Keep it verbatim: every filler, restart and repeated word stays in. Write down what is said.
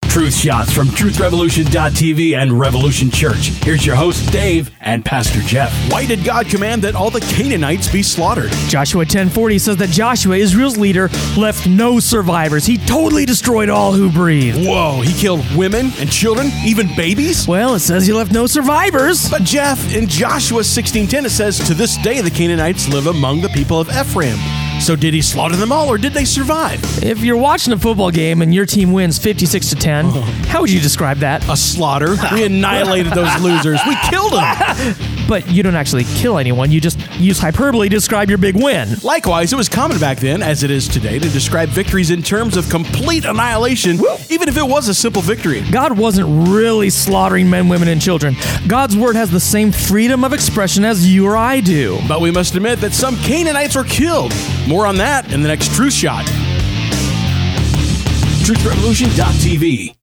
Truth shots from truth revolution dot t v and Revolution Church. Here's your host, Dave, and Pastor Jeff. Why did God command that all the Canaanites be slaughtered? Joshua ten forty says that Joshua, Israel's leader, left no survivors. He totally destroyed all who breathed. Whoa, he killed women and children, even babies? Well, it says he left no survivors. But Jeff, in Joshua sixteen ten, it says, to this day the Canaanites live among the people of Ephraim. So did he slaughter them all, or did they survive? If you're watching a football game and your team wins fifty-six to ten, how would you describe that? A slaughter. We annihilated those losers. We killed them. But you don't actually kill anyone. You just use hyperbole to describe your big win. Likewise, it was common back then, as it is today, to describe victories in terms of complete annihilation, even if it was a simple victory. God wasn't really slaughtering men, women, and children. God's word has the same freedom of expression as you or I do. But we must admit that some Canaanites were killed. More on that in the next Truth Shot. truth revolution dot t v